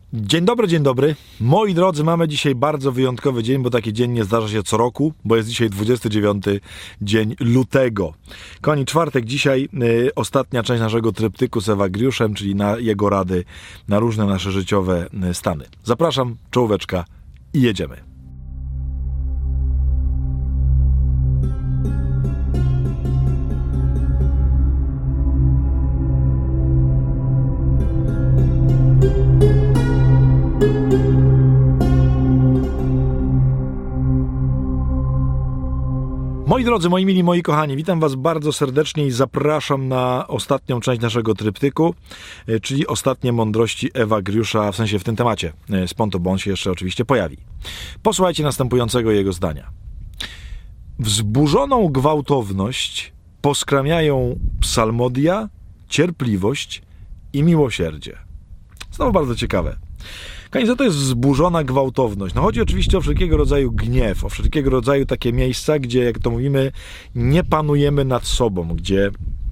Dzień dobry. Moi drodzy, mamy dzisiaj bardzo wyjątkowy dzień, bo taki dzień nie zdarza się co roku, bo jest dzisiaj 29 dzień lutego. Kochani, czwartek dzisiaj, ostatnia część naszego tryptyku z Evagriuszem, czyli na jego rady na różne nasze życiowe stany. Zapraszam, czołóweczka i jedziemy. Moi drodzy, moi mili, moi kochani, witam was bardzo serdecznie i zapraszam na ostatnią część naszego tryptyku, czyli ostatnie mądrości Evagriusza, w sensie w tym temacie, Sponto, bo on się jeszcze oczywiście pojawi. Posłuchajcie następującego jego zdania. Wzburzoną gwałtowność poskramiają psalmodia, cierpliwość i miłosierdzie. Znowu bardzo ciekawe. Co to jest wzburzona gwałtowność? No chodzi oczywiście o wszelkiego rodzaju gniew, o wszelkiego rodzaju takie miejsca, gdzie, jak to mówimy, nie panujemy nad sobą, gdzie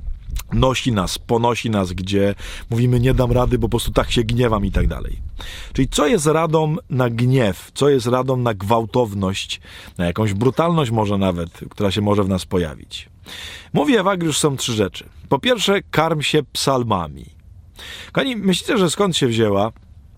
ponosi nas, gdzie mówimy nie dam rady, bo po prostu tak się gniewam i tak dalej. Czyli co jest radą na gniew, co jest radą na gwałtowność, na jakąś brutalność może nawet, która się może w nas pojawić? Mówi Evagriusz, są trzy rzeczy. Po pierwsze, karm się psalmami. Kochani, myślicie, że skąd się wzięła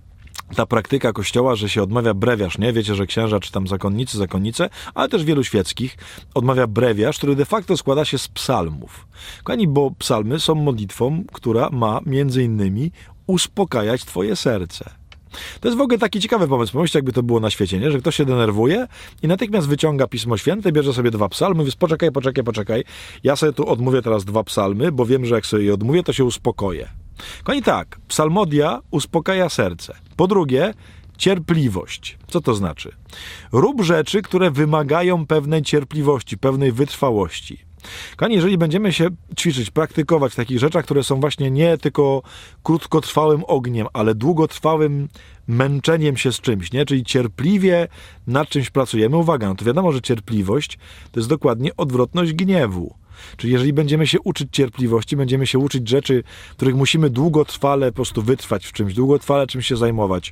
ta praktyka kościoła, że się odmawia brewiarz, nie? Wiecie, że księża czy tam zakonnice, ale też wielu świeckich odmawia brewiarz, który de facto składa się z psalmów. Kochani, bo psalmy są modlitwą, która ma między innymi uspokajać twoje serce. To jest w ogóle taki ciekawy pomysł. Pomyślcie, jakby to było na świecie, nie? Że ktoś się denerwuje i natychmiast wyciąga Pismo Święte, bierze sobie 2 psalmy, mówi, poczekaj, ja sobie tu odmówię teraz 2 psalmy, bo wiem, że jak sobie je odmówię, to się uspokoję. Kochani, tak, psalmodia uspokaja serce. Po drugie, cierpliwość. Co to znaczy? Rób rzeczy, które wymagają pewnej cierpliwości, pewnej wytrwałości. Kochani, jeżeli będziemy się ćwiczyć, praktykować w takich rzeczach, które są właśnie nie tylko krótkotrwałym ogniem, ale długotrwałym męczeniem się z czymś, nie? Czyli cierpliwie nad czymś pracujemy. Uwaga, no to wiadomo, że cierpliwość to jest dokładnie odwrotność gniewu. Czyli jeżeli będziemy się uczyć cierpliwości, będziemy się uczyć rzeczy, których musimy długotrwale po prostu wytrwać w czymś, długotrwale czymś się zajmować,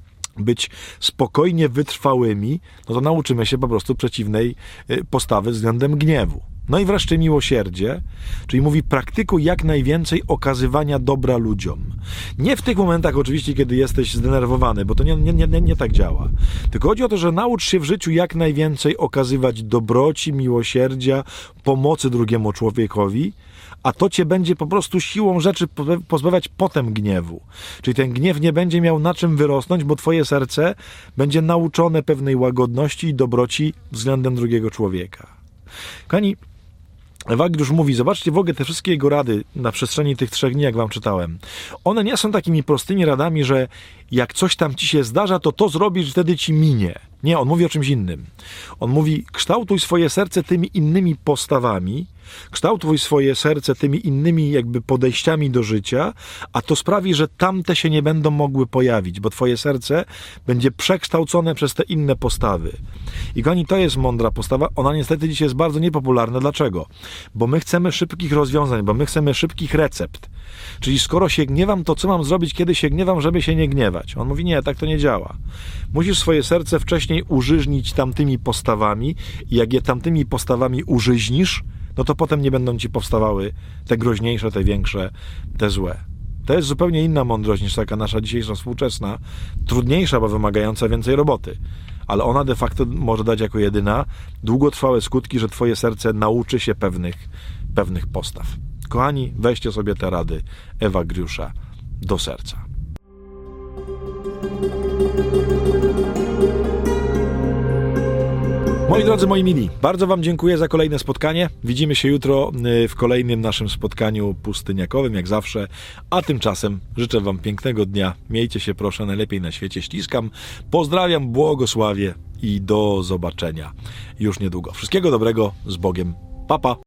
być spokojnie wytrwałymi, no to nauczymy się po prostu przeciwnej postawy względem gniewu. No i wreszcie miłosierdzie, czyli mówi, praktykuj jak najwięcej okazywania dobra ludziom. Nie w tych momentach oczywiście, kiedy jesteś zdenerwowany, bo to nie tak działa. Tylko chodzi o to, że naucz się w życiu jak najwięcej okazywać dobroci, miłosierdzia, pomocy drugiemu człowiekowi, a to cię będzie po prostu siłą rzeczy pozbawiać potem gniewu. Czyli ten gniew nie będzie miał na czym wyrosnąć, bo twoje serce będzie nauczone pewnej łagodności i dobroci względem drugiego człowieka. Kochani, Evagriusz mówi, zobaczcie w ogóle te wszystkie jego rady na przestrzeni tych 3 dni, jak wam czytałem. One nie są takimi prostymi radami, że jak coś tam ci się zdarza, to zrobisz, wtedy ci minie. Nie, on mówi o czymś innym. On mówi, kształtuj swoje serce tymi innymi postawami, kształtuj swoje serce tymi innymi jakby podejściami do życia, a to sprawi, że tamte się nie będą mogły pojawić, bo twoje serce będzie przekształcone przez te inne postawy. I kochani, to jest mądra postawa. Ona niestety dzisiaj jest bardzo niepopularna. Dlaczego? Bo my chcemy szybkich rozwiązań, bo my chcemy szybkich recept. Czyli skoro się gniewam, to co mam zrobić, kiedy się gniewam, żeby się nie gniewać? On mówi, nie, tak to nie działa. Musisz swoje serce wcześniej użyźnić tamtymi postawami i jak je tamtymi postawami użyźnisz, no to potem nie będą ci powstawały te groźniejsze, te większe, te złe. To jest zupełnie inna mądrość niż taka nasza dzisiejsza współczesna, trudniejsza, bo wymagająca więcej roboty. Ale ona de facto może dać jako jedyna długotrwałe skutki, że twoje serce nauczy się pewnych postaw. Kochani, weźcie sobie te rady Evagriusza do serca. Moi drodzy, moi mili, bardzo wam dziękuję za kolejne spotkanie. Widzimy się jutro w kolejnym naszym spotkaniu pustyniakowym, jak zawsze. A tymczasem życzę wam pięknego dnia. Miejcie się proszę najlepiej na świecie. Ściskam, pozdrawiam, błogosławię i do zobaczenia już niedługo. Wszystkiego dobrego, z Bogiem. Pa, pa.